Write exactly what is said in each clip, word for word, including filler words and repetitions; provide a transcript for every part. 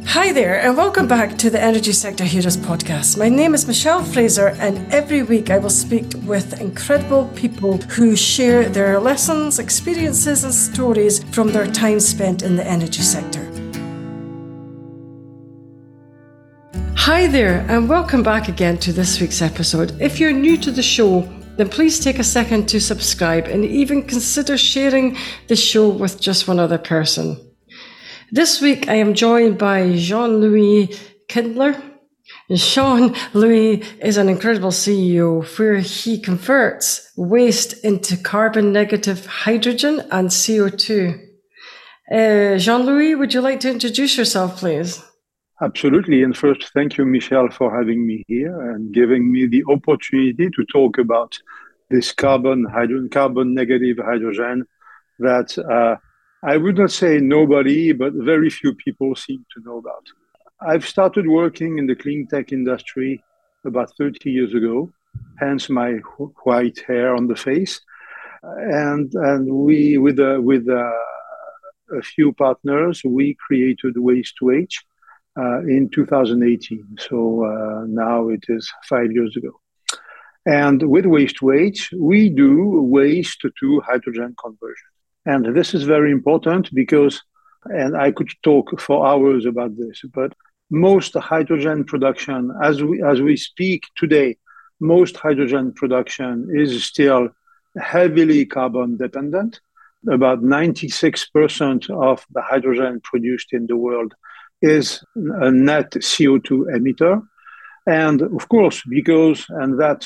Hi there, and welcome back to the Energy Sector Heroes podcast. My name is Michelle Fraser, and every week I will speak with incredible people who share their lessons, experiences, and stories from their time spent in the energy sector. Hi there, and welcome back again to this week's episode. If you're new to the show, then please take a second to subscribe and even consider sharing the show with just one other person. This week, I am joined by Jean-Louis Kindler. Jean-Louis is an incredible C E O where he converts waste into carbon negative hydrogen and C O two. Uh, Jean-Louis, would you like to introduce yourself, please? Absolutely. And first, thank you, Michelle, for having me here and giving me the opportunity to talk about this carbon hydrogen, carbon negative hydrogen that uh, I would not say nobody, but very few people seem to know about. I've started working in the clean tech industry about thirty years ago, hence my white hair on the face. And and we, with a, with a, a few partners, we created Waste to H uh, in two thousand eighteen. So uh, now it is five years ago. And with Waste to H, we do waste to hydrogen conversion. And this is very important because, and I could talk for hours about this, but most hydrogen production, as we, as we speak today, most hydrogen production is still heavily carbon dependent. About ninety-six percent of the hydrogen produced in the world is a net C O two emitter. And of course, because, and that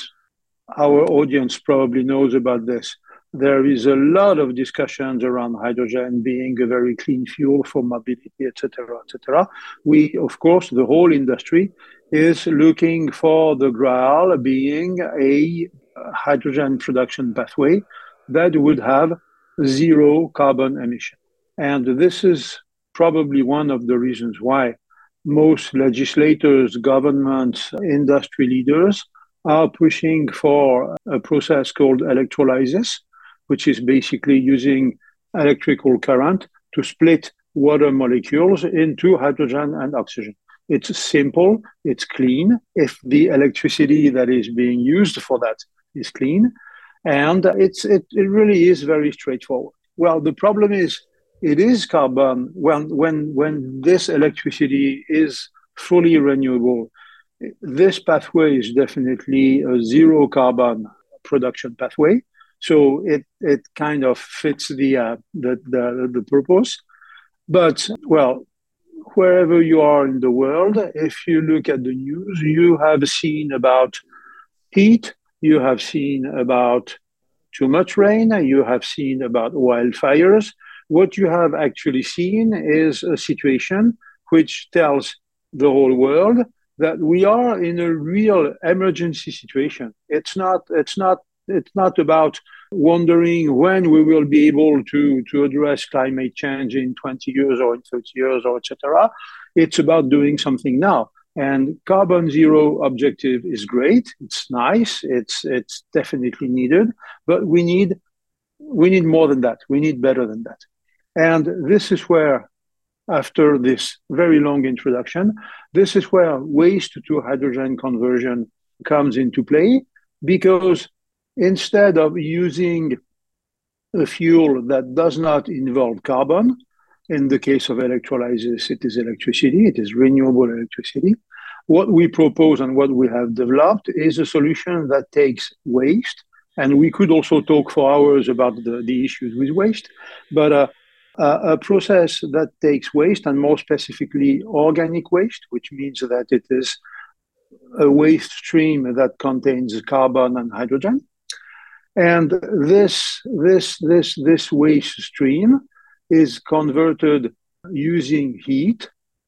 our audience probably knows about this, there is a lot of discussions around hydrogen being a very clean fuel for mobility, et cetera, et cetera. We, of course, the whole industry is looking for the Graal being a hydrogen production pathway that would have zero carbon emission. And this is probably one of the reasons why most legislators, governments, industry leaders are pushing for a process called electrolysis, which is basically using electrical current to split water molecules into hydrogen and oxygen. It's simple, it's clean, if the electricity that is being used for that is clean, and it's it, it really is very straightforward. Well, the problem is, it is carbon, when, when, when this electricity is fully renewable, this pathway is definitely a zero carbon production pathway. So it, it kind of fits the, uh, the, the, the purpose. But, well, wherever you are in the world, if you look at the news, you have seen about heat, you have seen about too much rain, you have seen about wildfires. What you have actually seen is a situation which tells the whole world that we are in a real emergency situation. It's not, it's not It's not about wondering when we will be able to, to address climate change in twenty years or in thirty years or et cetera. It's about doing something now. And carbon zero objective is great. It's nice. It's it's definitely needed. But we need we need more than that. We need better than that. And this is where, after this very long introduction, this is where waste to hydrogen conversion comes into play, because instead of using a fuel that does not involve carbon, in the case of electrolysis, it is electricity, it is renewable electricity. What we propose and what we have developed is a solution that takes waste, and we could also talk for hours about the, the issues with waste, but uh, a, a process that takes waste, and more specifically organic waste, which means that it is a waste stream that contains carbon and hydrogen. And this, this, this, this waste stream is converted using heat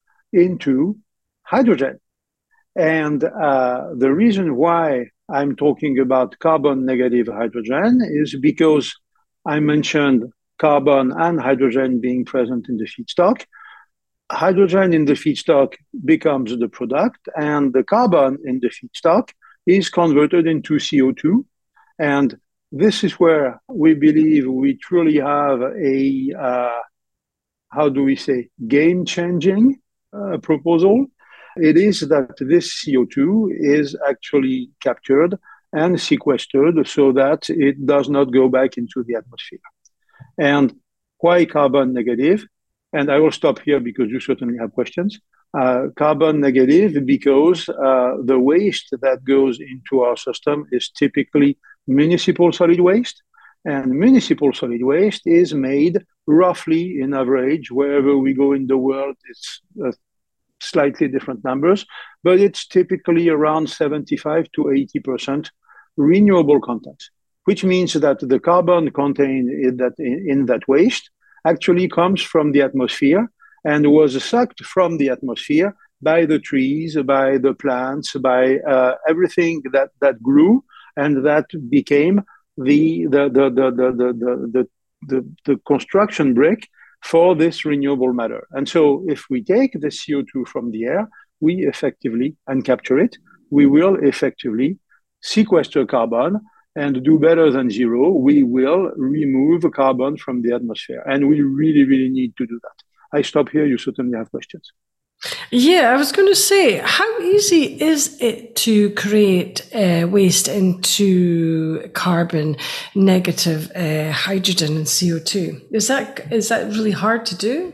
into hydrogen. And uh, the reason why I'm talking about carbon negative hydrogen is because I mentioned carbon and hydrogen being present in the feedstock. Hydrogen in the feedstock becomes the product, and the carbon in the feedstock is converted into C O two. And this is where we believe we truly have a, uh, how do we say, game-changing uh, proposal. It is that this C O two is actually captured and sequestered so that it does not go back into the atmosphere. And why carbon negative? And I will stop here because you certainly have questions. Uh, carbon negative because uh, the waste that goes into our system is typically municipal solid waste. And municipal solid waste is made roughly in average, wherever we go in the world, it's uh, slightly different numbers, but it's typically around seventy-five to eighty percent renewable content, which means that the carbon contained in that, in, in that waste actually comes from the atmosphere and was sucked from the atmosphere by the trees, by the plants, by uh, everything that, that grew and that became the, the, the, the, the, the, the, the, the construction brick for this renewable matter. And so if we take the C O two from the air, we effectively, and capture it, we will effectively sequester carbon and do better than zero. We will remove carbon from the atmosphere. And we really, really need to do that. I stop here. You certainly have questions. Yeah, I was going to say, how easy is it to create uh, waste into carbon negative uh, hydrogen and C O two? Is that is that really hard to do?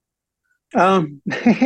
Um,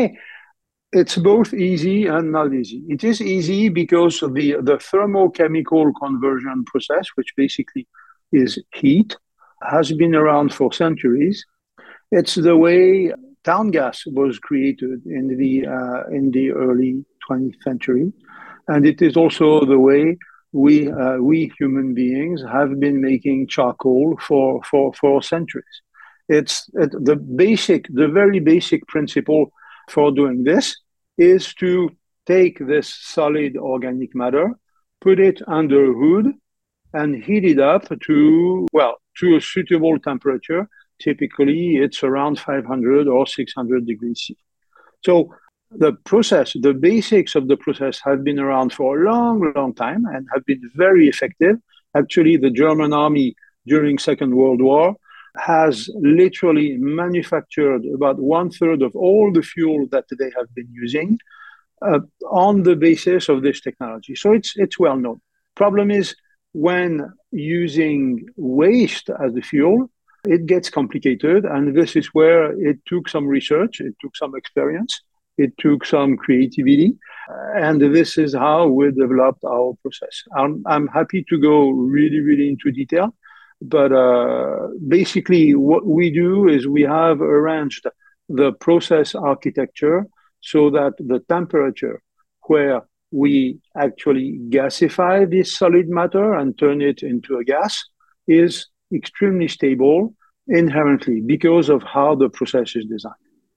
it's both easy and not easy. It is easy because of the, the thermochemical conversion process, which basically is heat, has been around for centuries. It's the way town gas was created in the uh, in the early twentieth century, and it is also the way we uh, we human beings have been making charcoal for for for centuries. It's it, the basic, the very basic principle for doing this is to take this solid organic matter, put it under a hood, and heat it up to well to a suitable temperature. Typically, it's around five hundred or six hundred degrees C. So the process, the basics of the process have been around for a long, long time and have been very effective. Actually, the German army during Second World War has literally manufactured about one third of all the fuel that they have been using uh, on the basis of this technology. So it's it's well known. Problem is when using waste as the fuel, it gets complicated, and this is where it took some research, it took some experience, it took some creativity, and this is how we developed our process. I'm, I'm happy to go really, really into detail, but uh, basically what we do is we have arranged the process architecture so that the temperature where we actually gasify this solid matter and turn it into a gas is extremely stable inherently because of how the process is designed.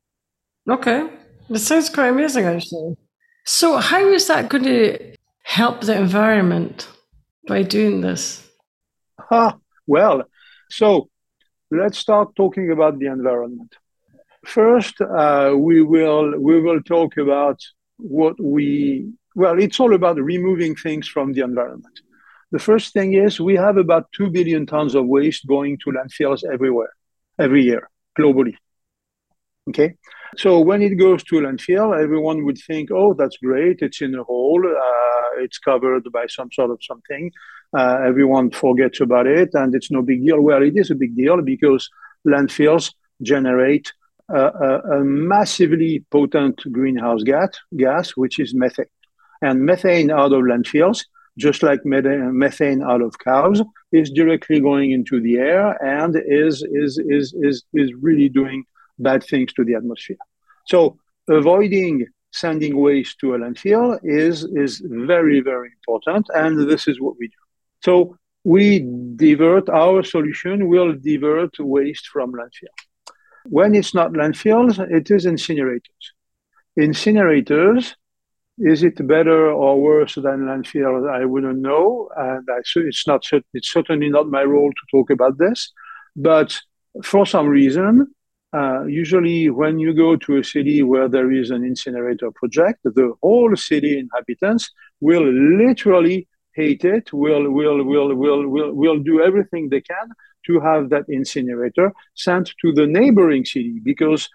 Okay, that sounds quite amazing, actually. So how is that going to help the environment by doing this? Ah, well, so let's start talking about the environment. First, uh, we will we will talk about what we, well, it's all about removing things from the environment. The first thing is we have about two billion tons of waste going to landfills everywhere, every year, globally. Okay? So when it goes to a landfill, everyone would think, oh, that's great. It's in a hole. Uh, it's covered by some sort of something. Uh, everyone forgets about it and it's no big deal. Well, it is a big deal because landfills generate a, a, a massively potent greenhouse gas, gas, which is methane. And methane out of landfills, just like methane out of cows, is directly going into the air and is, is, is, is, is really doing bad things to the atmosphere. So avoiding sending waste to a landfill is, is very, very important. And this is what we do. So we divert, our solution will divert waste from landfill. When it's not landfills, it is incinerators. Incinerators, is it better or worse than landfill? I wouldn't know, and I, it's not. It's certainly not my role to talk about this. But for some reason, uh, usually when you go to a city where there is an incinerator project, the whole city inhabitants will literally hate it. Will will will will will will do everything they can to have that incinerator sent to the neighboring city because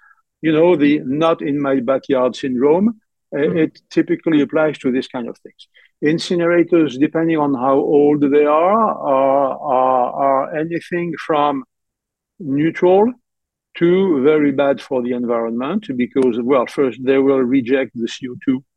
you know, the not in my backyard syndrome. Mm-hmm. It typically applies to this kind of things. Incinerators, depending on how old they are, are, are, are anything from neutral to very bad for the environment because, well, first, they will reject the C O two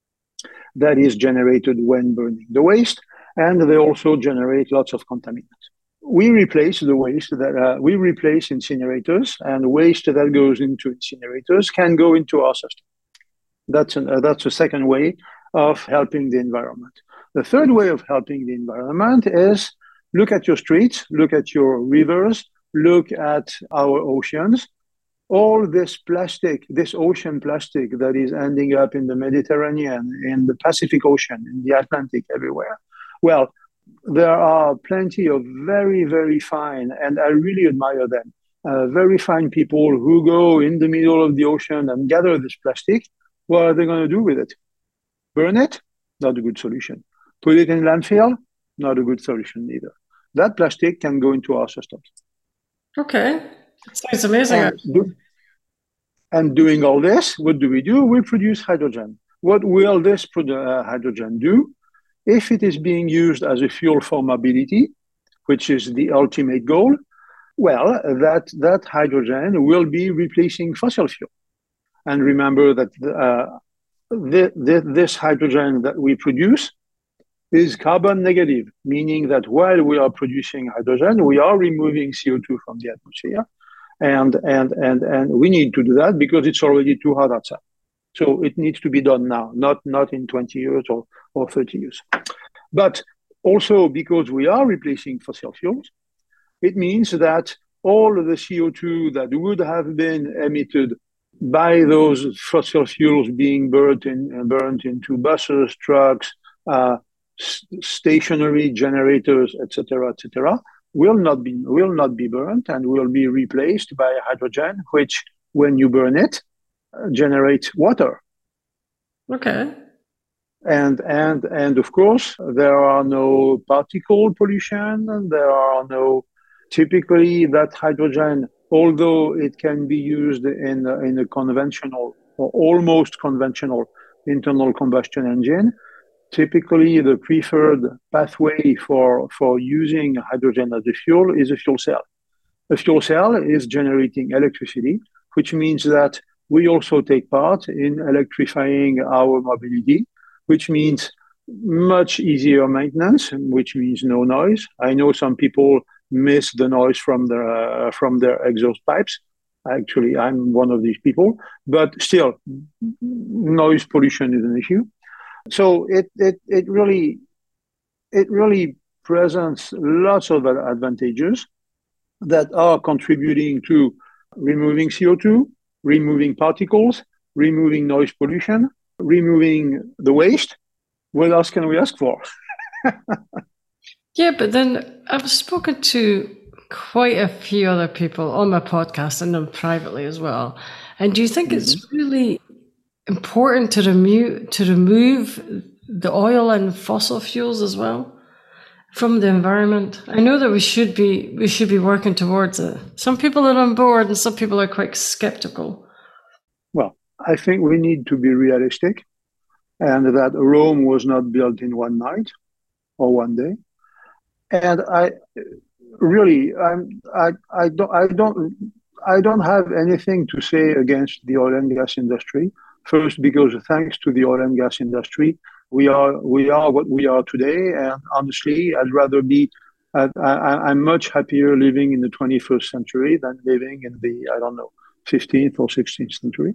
that is generated when burning the waste, and they also generate lots of contaminants. We replace the waste that uh, we replace incinerators, and waste that goes into incinerators can go into our system. That's an, uh, that's a second way of helping the environment. The third way of helping the environment is look at your streets, look at your rivers, look at our oceans. All this plastic, this ocean plastic that is ending up in the Mediterranean, in the Pacific Ocean, in the Atlantic, everywhere. Well, there are plenty of very, very fine, and I really admire them, uh, very fine people who go in the middle of the ocean and gather this plastic. What are they going to do with it? Burn it? Not a good solution. Put it in landfill? Not a good solution either. That plastic can go into our systems. Okay. Sounds amazing. And, do, and doing all this, what do we do? We produce hydrogen. What will this uh, hydrogen do? If it is being used as a fuel for mobility, which is the ultimate goal, well, that, that hydrogen will be replacing fossil fuel. And remember that uh, the, the, this hydrogen that we produce is carbon negative, meaning that while we are producing hydrogen, we are removing C O two from the atmosphere. And, and, and, and we need to do that because it's already too hot outside. So it needs to be done now, not, not in twenty years or, or thirty years. But also because we are replacing fossil fuels, it means that all of the C O two that would have been emitted by those fossil fuels being burnt, in, burnt into buses, trucks, uh, stationary generators, et cetera, et cetera, will not be will not be burnt and will be replaced by hydrogen, which, when you burn it, uh, generates water. Okay. And and and of course, there are no particle pollution. There are no. Typically, that hydrogen, although it can be used in in a conventional or almost conventional internal combustion engine, typically the preferred pathway for, for using hydrogen as a fuel is a fuel cell. A fuel cell is generating electricity, which means that we also take part in electrifying our mobility, which means much easier maintenance, which means no noise. I know some people miss the noise from their, uh, from their exhaust pipes. Actually, I'm one of these people, but still, noise pollution is an issue. So it, it, it really, it really presents lots of advantages that are contributing to removing C O two, removing particles, removing noise pollution, removing the waste. What else can we ask for? Yeah, but then I've spoken to quite a few other people on my podcast and them privately as well. And do you think mm-hmm. it's really important to remove to remove the oil and fossil fuels as well from the environment? I know that we should be we should be working towards it. Some people are on board and some people are quite skeptical. Well, I think we need to be realistic, and that Rome was not built in one night or one day. And I really, I'm, I, I don't, I don't, I don't have anything to say against the oil and gas industry. First, because thanks to the oil and gas industry, we are we are what we are today. And honestly, I'd rather be, I, I, I'm much happier living in the twenty-first century than living in the, I don't know, fifteenth or sixteenth century.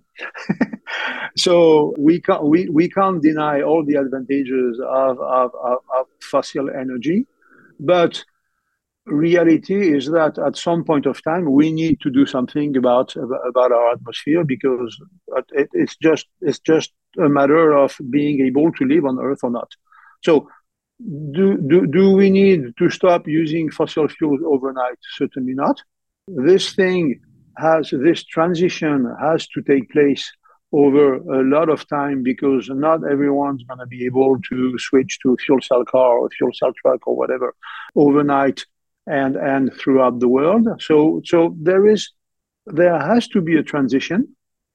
So we can't we, we can't deny all the advantages of, of, of, of fossil energy. But reality is that at some point of time, we need to do something about about our atmosphere, because it, it's just it's just a matter of being able to live on Earth or not. So, do do do we need to stop using fossil fuels overnight? Certainly not. This thing has this transition has to take place over a lot of time, because not everyone's going to be able to switch to a fuel cell car or a fuel cell truck or whatever overnight and and throughout the world. So so there is there has to be a transition,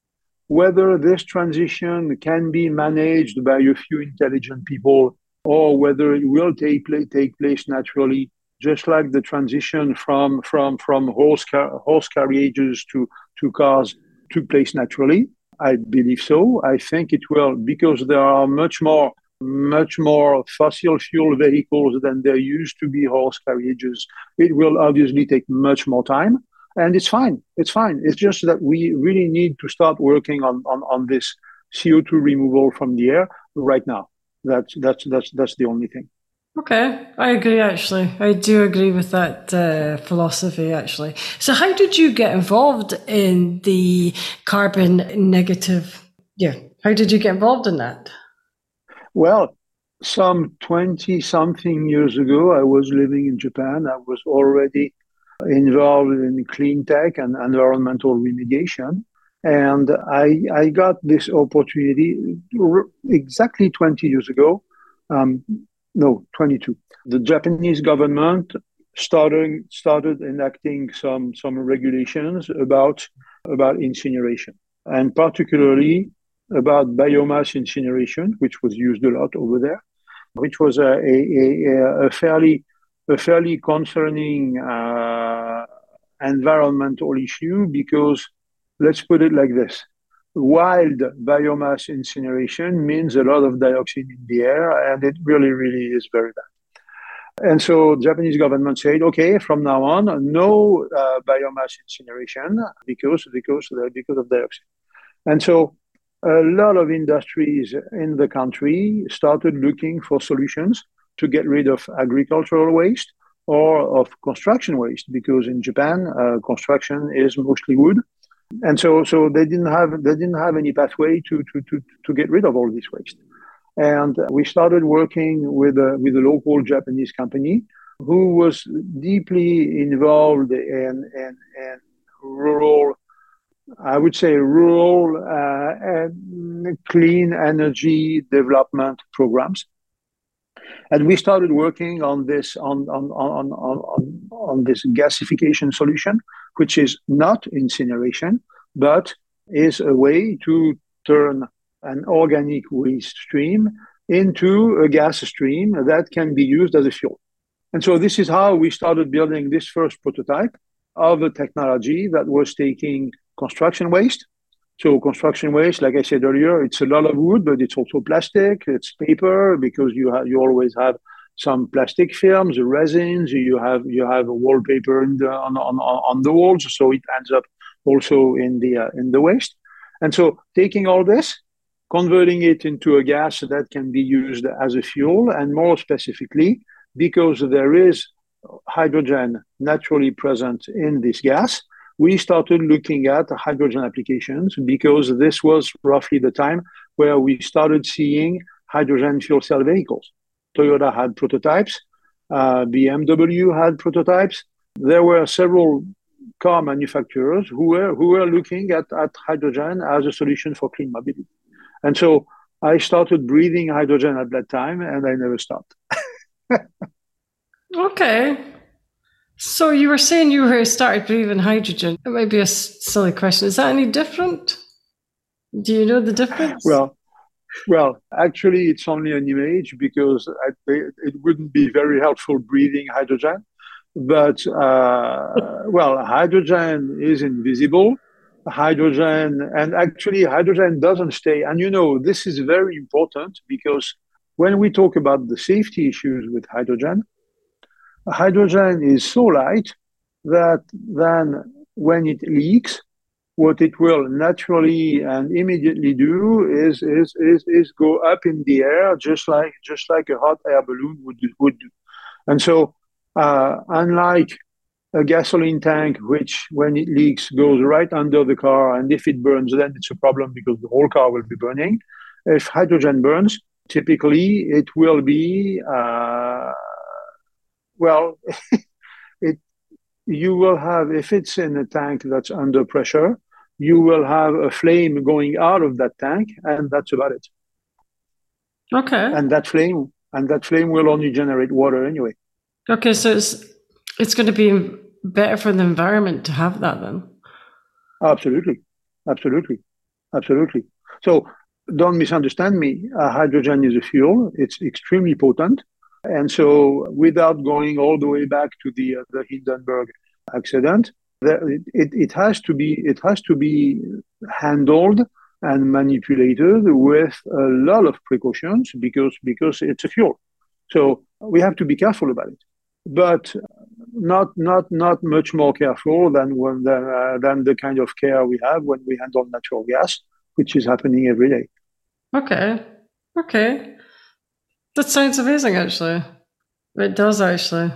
whether this transition can be managed by a few intelligent people or whether it will take, take place naturally, just like the transition from, from, from horse, car, horse carriages to, to cars took place naturally. I believe so. I think it will, because there are much more much more fossil fuel vehicles than there used to be horse carriages. It will obviously take much more time, and it's fine. It's fine. It's just that we really need to start working on, on, on this C O two removal from the air right now. That's that's that's that's the only thing. Okay, I agree. Actually, I do agree with that uh, philosophy. Actually, so how did you get involved in the carbon negative? Yeah, how did you get involved in that? Well, some twenty something years ago, I was living in Japan. I was already involved in clean tech and environmental remediation. And I, I got this opportunity exactly twenty years ago. Um, no, twenty-two. The Japanese government started, started enacting some, some regulations about, about incineration, and particularly about biomass incineration, which was used a lot over there, which was a, a, a fairly a fairly concerning uh, environmental issue, because let's put it like this: wild biomass incineration means a lot of dioxin in the air, and it really, really is very bad. And so the Japanese government said, okay, from now on, no uh, biomass incineration because because because of dioxin. And so a lot of industries in the country started looking for solutions to get rid of agricultural waste or of construction waste, because in Japan, uh, construction is mostly wood. And so, so they didn't have they didn't have any pathway to, to, to, to get rid of all this waste. And we started working with a, with a local Japanese company who was deeply involved in, in, in rural I would say rural uh, and clean energy development programs. And we started working on this on, on, on, on, on this gasification solution, which is not incineration, but is a way to turn an organic waste stream into a gas stream that can be used as a fuel. And so this is how we started building this first prototype of a technology that was taking construction waste. So construction waste, like I said earlier, it's a lot of wood, but it's also plastic, it's paper, because you have you always have some plastic films, resins, you have you have a wallpaper in the, on, on on the walls, so it ends up also in the uh, in the waste. And so taking all this, converting it into a gas that can be used as a fuel, and more specifically, because there is hydrogen naturally present in this gas, we started looking at hydrogen applications, because this was roughly the time where we started seeing hydrogen fuel cell vehicles. Toyota had prototypes, uh, B M W had prototypes. There were several car manufacturers who were who were looking at, at hydrogen as a solution for clean mobility. And so I started breathing hydrogen at that time, and I never stopped. Okay. So you were saying you were started breathing hydrogen. It might be a silly question. Is that any different? Do you know the difference? Well, well, actually, it's only an image, because I, it wouldn't be very helpful breathing hydrogen. But, uh, well, hydrogen is invisible. Hydrogen, and actually hydrogen doesn't stay. And, you know, this is very important, because when we talk about the safety issues with hydrogen, hydrogen is so light that then when it leaks, what it will naturally and immediately do is is is, is go up in the air, just like just like a hot air balloon would would do. And so, uh, unlike a gasoline tank, which when it leaks goes right under the car, and if it burns, then it's a problem because the whole car will be burning. If hydrogen burns, typically it will be uh, well, it you will have, if it's in a tank that's under pressure, you will have a flame going out of that tank, and that's about it. Okay. And that flame, and that flame will only generate water anyway. Okay, so it's it's going to be better for the environment to have that then. Absolutely, absolutely. Absolutely. So don't misunderstand me. Uh, hydrogen is a fuel. It's extremely potent. And so without going all the way back to the, uh, the Hindenburg accident, the, it, it has to be it has to be handled and manipulated with a lot of precautions because because it's a fuel. So we have to be careful about it, but not not not much more careful than when the, uh, than the kind of care we have when we handle natural gas, which is happening every day. Okay, okay, that sounds amazing. Actually, it does actually.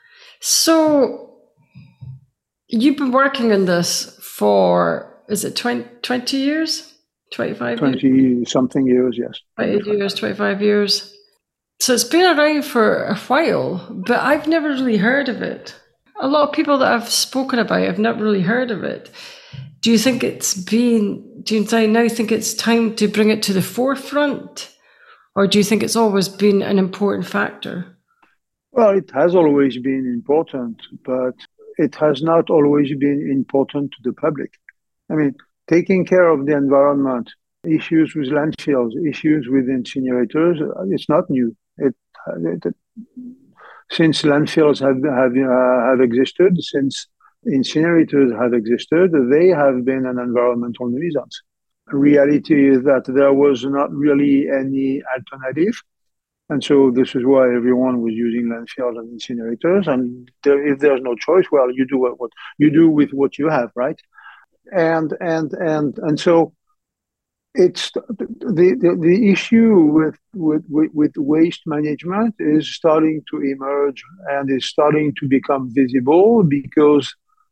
So you've been working on this for, is it twenty, twenty years? twenty-five years? twenty something years, yes. twenty years, twenty-five years. So it's been around for a while, but I've never really heard of it. A lot of people that I've spoken about have not really heard of it. Do you think it's been, do you now think it's time to bring it to the forefront? Or do you think it's always been an important factor? Well, it has always been important, but it has not always been important to the public. I mean, taking care of the environment, issues with landfills, issues with incinerators, it's not new. It, it, since landfills have have, uh, have existed, since incinerators have existed, they have been an environmental nuisance. Reality is that there was not really any alternative. And so this is why everyone was using landfills and incinerators. And there, if there's no choice, well, you do what, what you do with what you have, right? And and and and so it's the the, the issue with, with with waste management is starting to emerge and is starting to become visible because,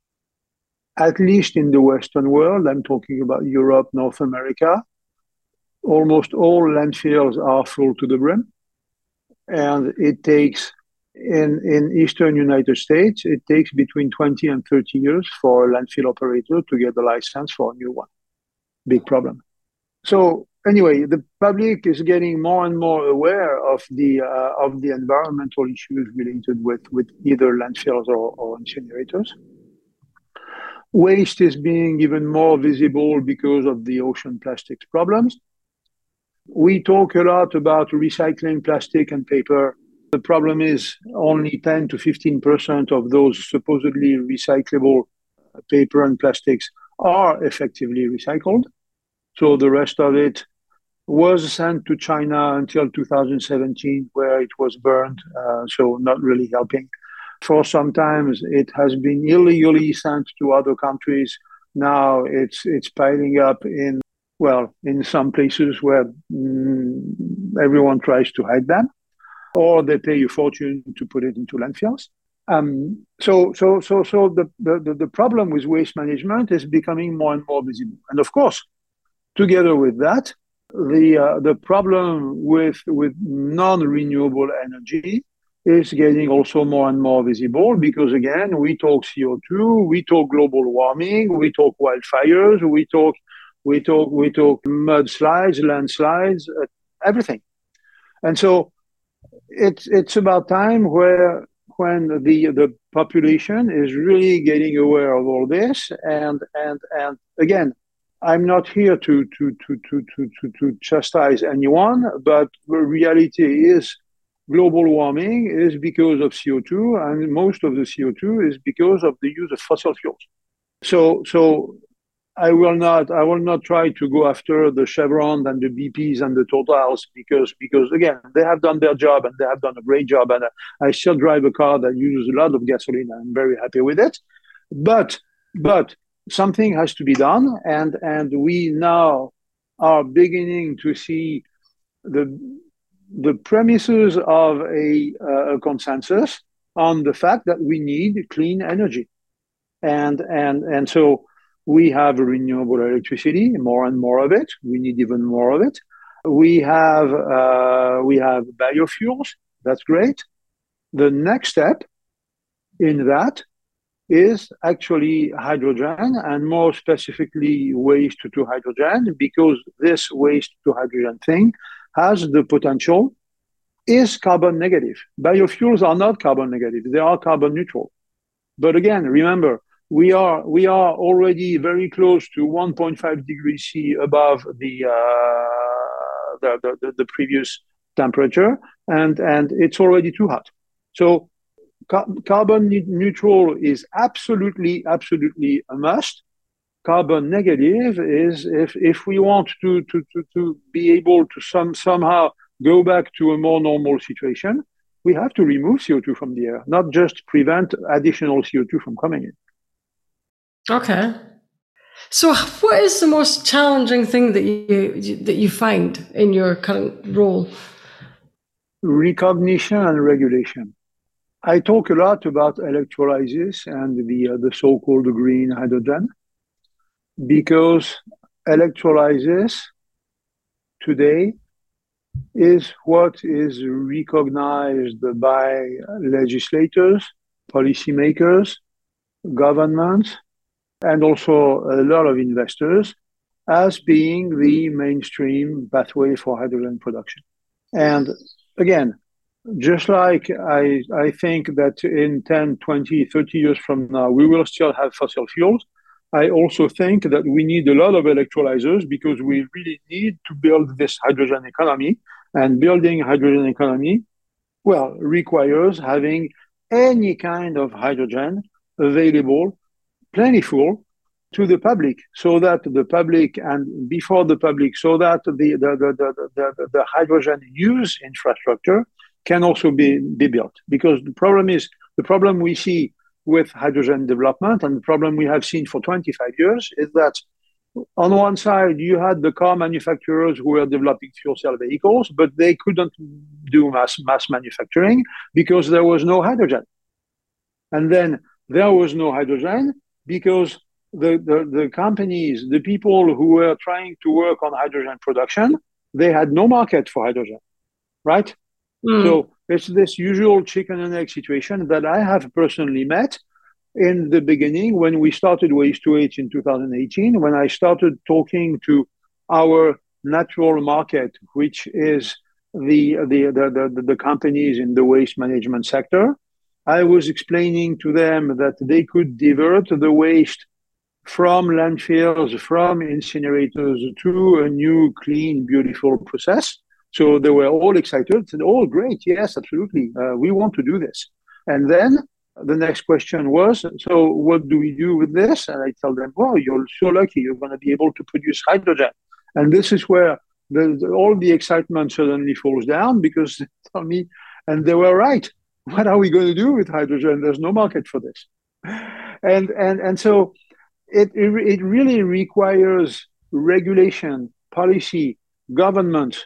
at least in the Western world, I'm talking about Europe, North America, almost all landfills are full to the brim. And it takes, in, in Eastern United States, it takes between twenty and thirty years for a landfill operator to get the license for a new one. Big problem. So anyway, the public is getting more and more aware of the uh, of the environmental issues related with, with either landfills or, or incinerators. Waste is being even more visible because of the ocean plastics problems. We talk a lot about recycling plastic and paper. The problem is only ten to fifteen percent of those supposedly recyclable paper and plastics are effectively recycled. So the rest of it was sent to China until two thousand seventeen, where it was burned, uh, so not really helping. For some time, it has been illegally sent to other countries. Now it's it's piling up in, well, in some places where mm, everyone tries to hide them, or they pay a fortune to put it into landfills. Um, so, so, so, so the, the the problem with waste management is becoming more and more visible, and of course, together with that, the uh, the problem with with non-renewable energy is getting also more and more visible because, again, we talk C O two, we talk global warming, we talk wildfires, we talk we talk we talk mudslides, landslides, uh, everything. And so it's it's about time where when the the population is really getting aware of all this, and and and again, I'm not here to to to to to to, to chastise anyone, but the reality is global warming is because of C O two, and most of the C O two is because of the use of fossil fuels. So so I will not I will not try to go after the Chevron and the B Ps and the Totals because because again, they have done their job and they have done a great job, and I still drive a car that uses a lot of gasoline. I'm very happy with it, but but something has to be done, and and we now are beginning to see the the premises of a, uh, a consensus on the fact that we need clean energy, and and and so we have renewable electricity, more and more of it. We need even more of it. We have uh, we have biofuels. That's great. The next step in that is actually hydrogen, and more specifically waste to hydrogen, because this waste to hydrogen thing has the potential, is carbon negative. Biofuels are not carbon negative, they are carbon neutral. But again, remember, we are we are already very close to one point five degrees C above the, uh, the, the the previous temperature, and and it's already too hot. So car- carbon neutral is absolutely absolutely a must. Carbon negative is if if we want to to to, to be able to some somehow go back to a more normal situation, we have to remove C O two from the air, not just prevent additional C O two from coming in. Okay. So what is the most challenging thing that you that you find in your current role? Recognition and regulation. I talk a lot about electrolysis and the uh, the so-called green hydrogen, because electrolysis today is what is recognized by legislators, policymakers, governments, and also a lot of investors as being the mainstream pathway for hydrogen production. And again, just like I, I think that in ten, twenty, thirty years from now, we will still have fossil fuels, I also think that we need a lot of electrolyzers, because we really need to build this hydrogen economy. And building hydrogen economy, well, requires having any kind of hydrogen available, plentiful, to the public, so that the public and before the public, so that the, the, the, the, the, the hydrogen use infrastructure can also be, be built. Because the problem is, the problem we see with hydrogen development, and the problem we have seen for twenty-five years, is that on one side, you had the car manufacturers who were developing fuel cell vehicles, but they couldn't do mass, mass manufacturing because there was no hydrogen. And then there was no hydrogen because the, the, the companies, the people who were trying to work on hydrogen production, they had no market for hydrogen, right? Mm. So it's this usual chicken and egg situation that I have personally met in the beginning when we started Waste to H in two thousand eighteen, when I started talking to our natural market, which is the, the, the, the, the companies in the waste management sector. I was explaining to them that they could divert the waste from landfills, from incinerators to a new, clean, beautiful process. So they were all excited and, oh, great, yes, absolutely, uh, we want to do this. And then the next question was, so what do we do with this? And I tell them, well, you're so lucky, you're going to be able to produce hydrogen. And this is where the, the, all the excitement suddenly falls down, because they tell me, and they were right, what are we going to do with hydrogen? There's no market for this. And, and, and so it, it, it really requires regulation, policy, government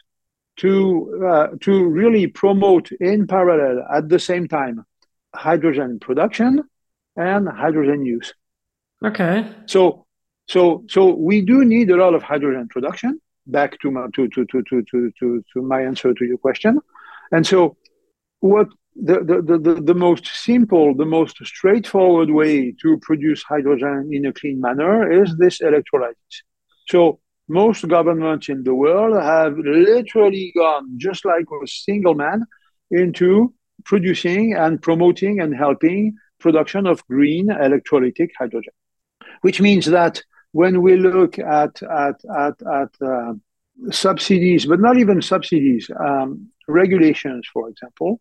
to, uh, to really promote in parallel at the same time hydrogen production and hydrogen use. Okay. So, so, so we do need a lot of hydrogen production. Back to my to to to to to to, to my answer to your question, and so what the, the the the most simple, the most straightforward way to produce hydrogen in a clean manner is this electrolysis. So most governments in the world have literally gone, just like a single man, into producing and promoting and helping production of green electrolytic hydrogen, which means that when we look at at at, at uh, subsidies, but not even subsidies, um, regulations, for example,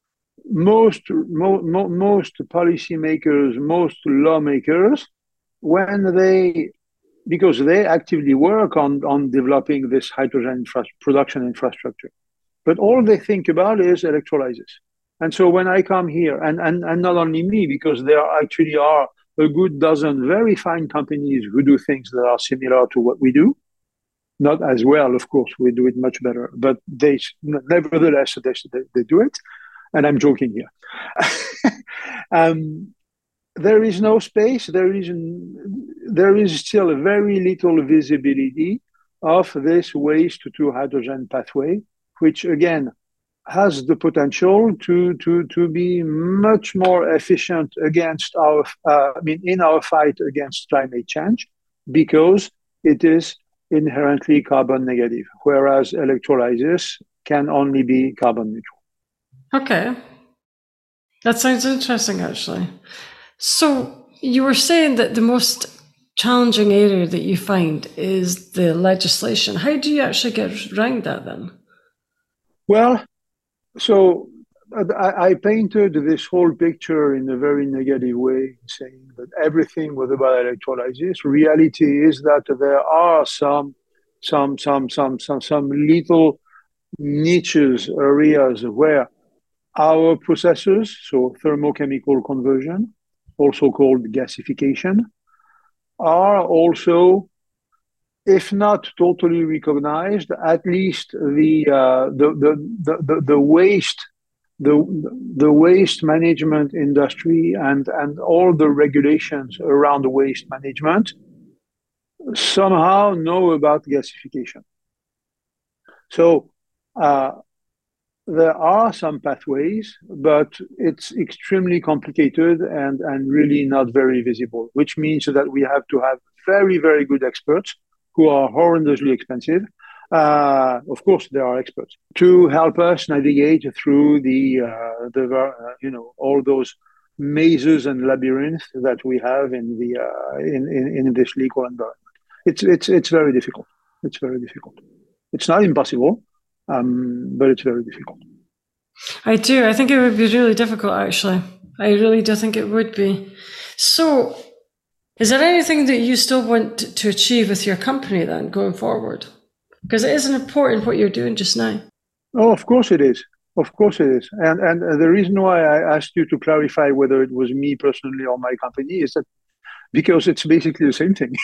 most mo, mo, most policymakers, most lawmakers, when they, because they actively work on on developing this hydrogen infra production infrastructure, but all they think about is electrolysis. And so when I come here, and, and, and not only me, because there actually are a good dozen very fine companies who do things that are similar to what we do. Not as well, of course, we do it much better, but they, nevertheless, they, they do it. And I'm joking here. um, there is no space. There is, there is still very little visibility of this waste to hydrogen pathway, which again, has the potential to, to, to be much more efficient against our, uh, I mean, in our fight against climate change, because it is inherently carbon negative, whereas electrolysis can only be carbon neutral. Okay. That sounds interesting, actually. So you were saying that the most challenging area that you find is the legislation. How do you actually get around that then? Well, so I, I painted this whole picture in a very negative way, saying that everything was about electrolysis. Reality is that there are some, some, some, some, some, some little niches, areas where our processes, so thermochemical conversion, also called gasification, are also, if not totally recognized, at least the uh, the, the, the the waste the the waste management industry and and all the regulations around the waste management somehow know about gasification. So uh, there are some pathways, but it's extremely complicated and, and really not very visible, which means that we have to have very, very good experts who are horrendously expensive. Uh, of course, there are experts to help us navigate through the, uh, the uh, you know, all those mazes and labyrinths that we have in the uh, in, in in this legal environment. It's it's it's very difficult. It's very difficult. It's not impossible, um, but it's very difficult. I do. I think it would be really difficult, actually. I really do think it would be. So, is there anything that you still want to achieve with your company then, going forward? Because it isn't important what you're doing just now. Oh, of course it is. Of course it is. And and the reason why I asked you to clarify whether it was me personally or my company is that because it's basically the same thing.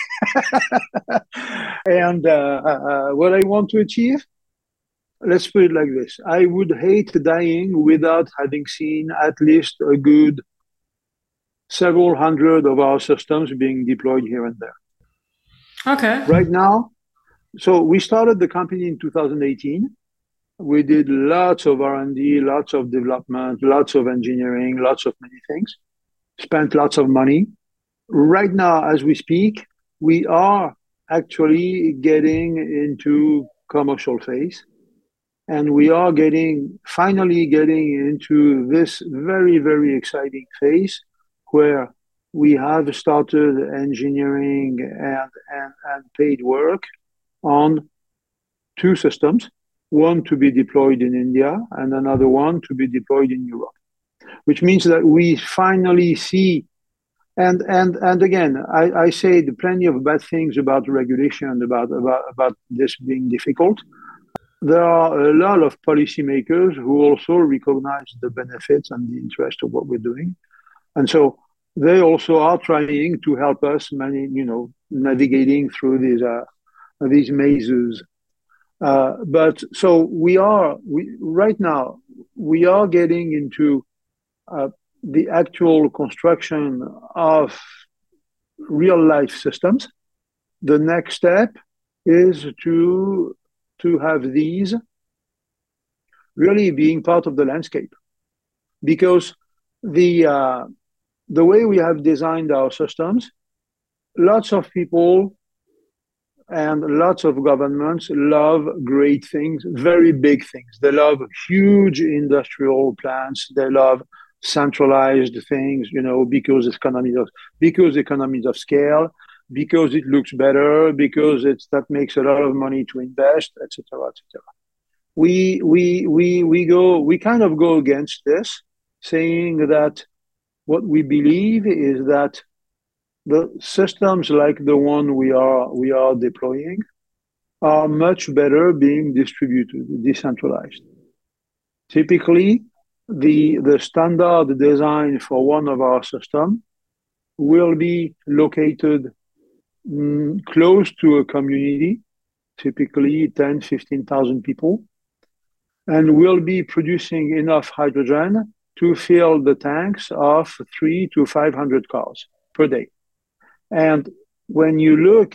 And uh, uh, what I want to achieve, let's put it like this. I would hate dying without having seen at least a good several hundred of our systems being deployed here and there. Okay. Right now, so we started the company in two thousand eighteen. We did lots of R and D, lots of development, lots of engineering, lots of many things, spent lots of money. Right now, as we speak, we are actually getting into commercial phase. And we are getting, finally getting into this very, very exciting phase where we have started engineering and, and, and paid work on two systems, one to be deployed in India and another one to be deployed in Europe, which means that we finally see, and and and again, I, I say plenty of bad things about regulation, about, about, about this being difficult. There are a lot of policymakers who also recognize the benefits and the interest of what we're doing. And so they also are trying to help us, many, you know, navigating through these, uh, these mazes. Uh, but so we are, we, right now, we are getting into uh, the actual construction of real life systems. The next step is to, to have these really being part of the landscape, because the, uh, the way we have designed our systems, lots of people and lots of governments love great things, very big things. They love huge industrial plants. They love centralized things, you know, because economies of because economies of scale, because it looks better, because it's that makes a lot of money to invest, et cetera, et cetera. We we we we go we kind of go against this, saying that what we believe is that the systems like the one we are we are deploying are much better being distributed, decentralized. Typically, the, the standard design for one of our systems will be located mm, close to a community, typically ten, fifteen thousand people, and will be producing enough hydrogen to fill the tanks of three to five hundred cars per day. And when you look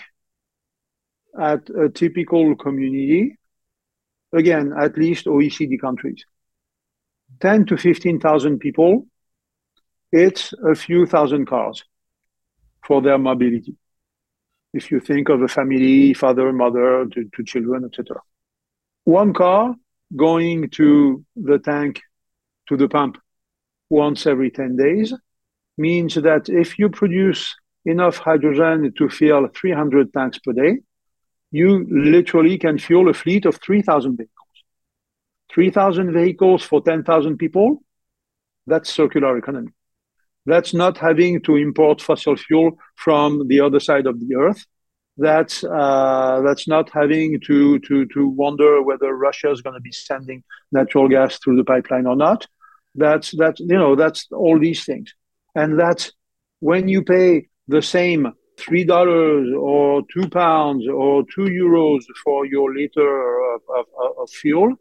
at a typical community, again, at least O E C D countries, ten to fifteen thousand people, it's a few thousand cars for their mobility. If you think of a family, father, mother, to, to children, et cetera. One car going to the tank, to the pump once every ten days means that if you produce enough hydrogen to fill three hundred tanks per day, you literally can fuel a fleet of three thousand vehicles. three thousand vehicles for ten thousand people, that's circular economy. That's not having to import fossil fuel from the other side of the earth. That's uh, that's not having to to to wonder whether Russia is going to be sending natural gas through the pipeline or not. That's that you know that's all these things, and that's when you pay the same three dollars or two pounds or two euros for your liter of, of, of fuel.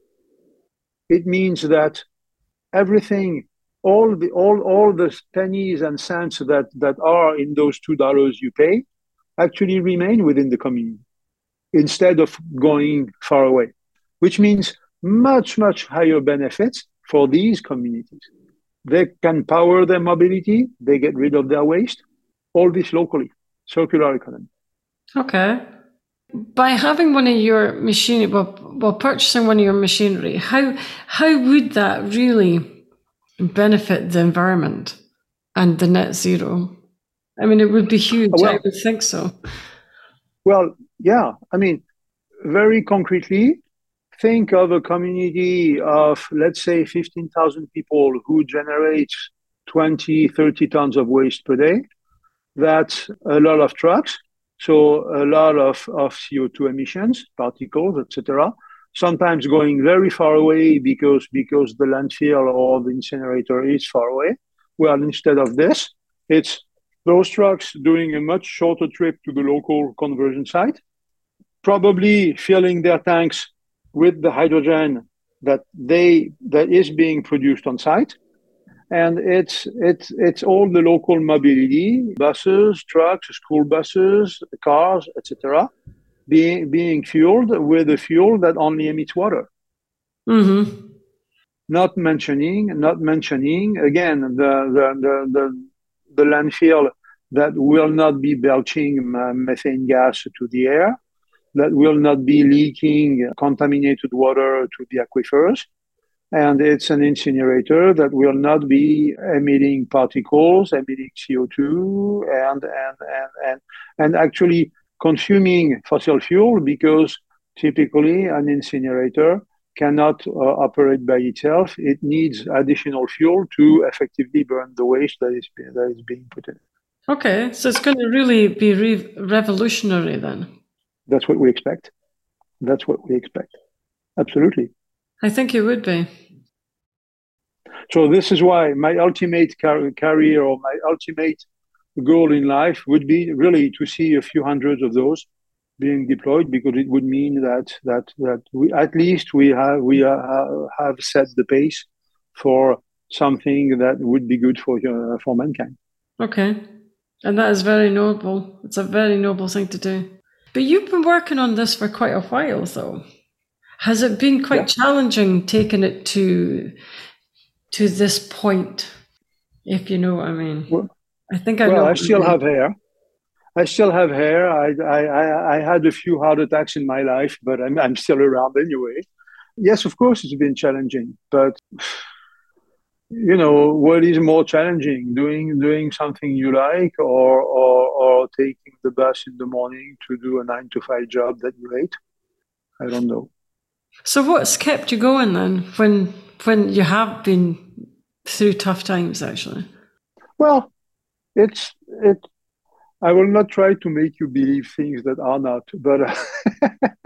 It means that everything, all the all all the pennies and cents that that are in those two dollars you pay, actually remain within the community instead of going far away, which means much, much higher benefits for these communities. They can power their mobility, they get rid of their waste, all this locally, circular economy. Okay. By having one of your machinery, well, well, purchasing one of your machinery, how how would that really benefit the environment and the net zero? I mean, it would be huge. Well, I would think so. Well, yeah. I mean, very concretely, think of a community of, let's say, fifteen thousand people who generate twenty, thirty tons of waste per day. That's a lot of trucks. So a lot of, of C O two emissions, particles, et cetera. Sometimes going very far away because, because the landfill or the incinerator is far away. Well, instead of this, it's those trucks doing a much shorter trip to the local conversion site, probably filling their tanks with the hydrogen that they that is being produced on site. And it's it's it's all the local mobility, buses, trucks, school buses, cars, et cetera, being being fueled with a fuel that only emits water. Mm-hmm. Not mentioning, not mentioning again the the the the, the landfill that will not be belching methane gas to the air, that will not be leaking contaminated water to the aquifers. And it's an incinerator that will not be emitting particles, emitting C O two, and and and and, and actually consuming fossil fuel, because typically an incinerator cannot uh, operate by itself. It needs additional fuel to effectively burn the waste that is that is being put in. Okay, so it's going to really be re- revolutionary then. That's what we expect. That's what we expect. Absolutely. I think it would be. So this is why my ultimate car- career or my ultimate goal in life would be really to see a few hundreds of those being deployed, because it would mean that that that we at least we have we uh, have set the pace for something that would be good for uh, for mankind. Okay, and that is very noble. It's a very noble thing to do. But you've been working on this for quite a while, though. Has it been quite yeah. challenging taking it to to this point, if you know what I mean? Well, I think I well, know. I still have hair. I still have hair. I, I I had a few heart attacks in my life, but I'm I'm still around anyway. Yes, of course, it's been challenging, but you know, what is more challenging, doing doing something you like, or or or taking the bus in the morning to do a nine to five job that you hate? I don't know. So what's kept you going then, when when you have been through tough times, actually? Well, it's it. I will not try to make you believe things that are not, but uh,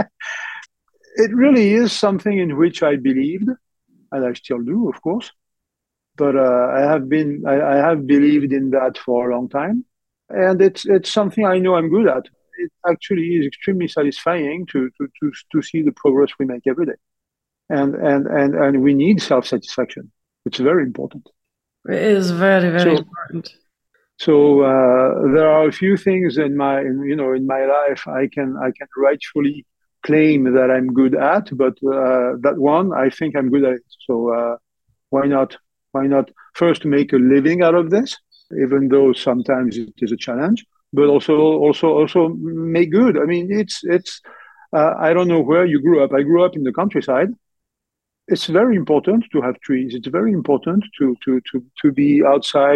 it really is something in which I believed, and I still do, of course. But uh, I have been, I, I have believed in that for a long time, and it's it's something I know I'm good at. It actually is extremely satisfying to to to to see the progress we make every day, and and and and we need self-satisfaction. It's very important. It is very very so, important. So uh, there are a few things in my, in, you know, in my life I can I can rightfully claim that I'm good at, but uh, that one I think I'm good at it. So uh, why not? Why not first make a living out of this, even though sometimes it is a challenge, but also also also make good. I mean, it's it's. Uh, I don't know where you grew up. I grew up in the countryside. It's very important to have trees. It's very important to to to to be outside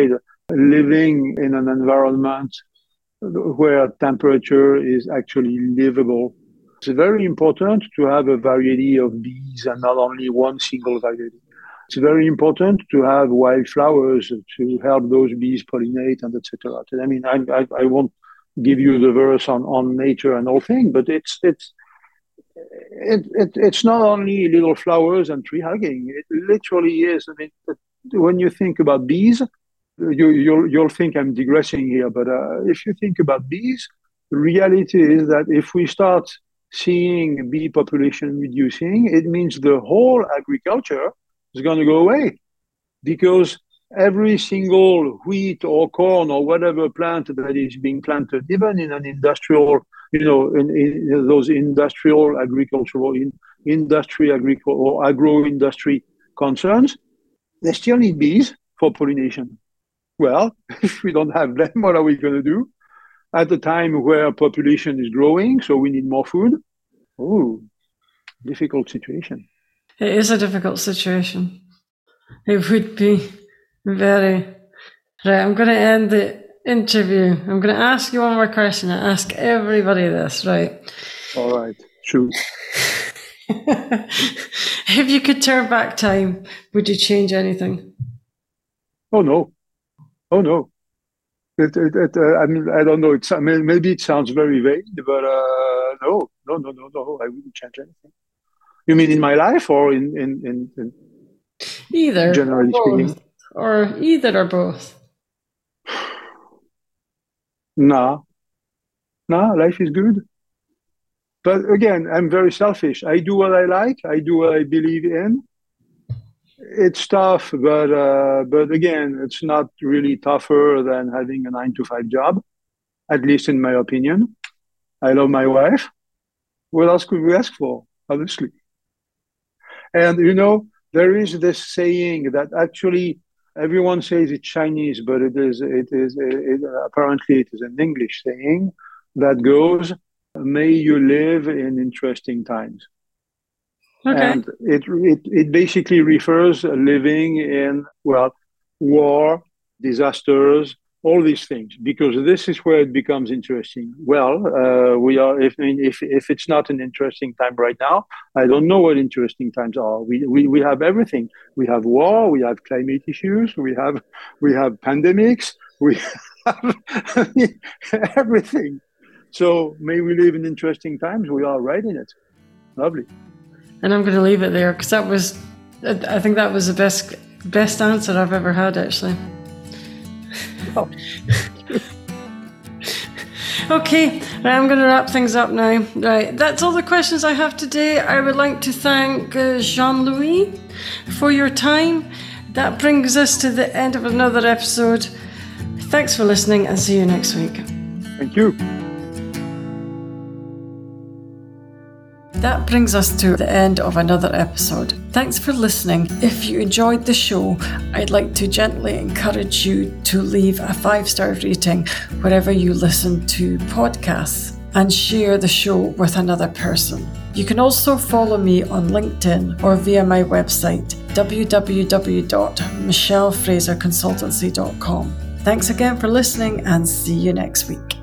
living in an environment where temperature is actually livable. It's very important to have a variety of bees and not only one single variety. It's very important to have wildflowers to help those bees pollinate and et cetera. I mean, I, I, I won't give you the verse on, on nature and all things, but it's it's it, it it's not only little flowers and tree hugging. It literally is. I mean, when you think about bees, you you'll you'll think I'm digressing here, but uh, if you think about bees, the reality is that if we start seeing bee population reducing, it means the whole agriculture is going to go away, because every single wheat or corn or whatever plant that is being planted, even in an industrial, you know, in, in those industrial agricultural, in, industry agriculture or agro-industry concerns, they still need bees for pollination. Well, if we don't have them, what are we going to do? At a time where population is growing, so we need more food. Oh, difficult situation. It is a difficult situation. It would be very... Right, I'm going to end the interview. I'm going to ask you one more question. I ask everybody this, right? All right, shoot. If you could turn back time, would you change anything? Oh, no. Oh, no. It, it, it, uh, I mean, I don't know. It's, I mean, maybe it sounds very vague, but uh, no, no, no, no, no. I wouldn't change anything. You mean in my life or in in, in, in either, generally or speaking? both, or either or both? Nah, nah. Life is good. But again, I'm very selfish. I do what I like. I do what I believe in. It's tough, but uh, but again, it's not really tougher than having a nine to five job, at least in my opinion. I love my wife. What else could we ask for, honestly? And you know, there is this saying that actually everyone says it's Chinese, but it is it is it, it, apparently it is an English saying that goes, "May you live in interesting times." Okay. And it, it it basically refers living in, well, war, disasters, all these things, because this is where it becomes interesting. Well, uh, we are if if if it's not an interesting time right now, I don't know what interesting times are. We we we have everything. We have war. We have climate issues. We have we have pandemics. We have everything. So may we live in interesting times. We are right in it. Lovely. And I'm going to leave it there because that was, I think that was the best best answer I've ever had, actually. Oh. Okay, right, I'm going to wrap things up now. Right, that's all the questions I have today. I would like to thank uh, Jean-Louis for your time. That brings us to the end of another episode. Thanks for listening and see you next week. Thank you. That brings us to the end of another episode. Thanks for listening. If you enjoyed the show, I'd like to gently encourage you to leave a five-star rating wherever you listen to podcasts and share the show with another person. You can also follow me on LinkedIn or via my website, w w w dot michelle fraser consultancy dot com. Thanks again for listening and see you next week.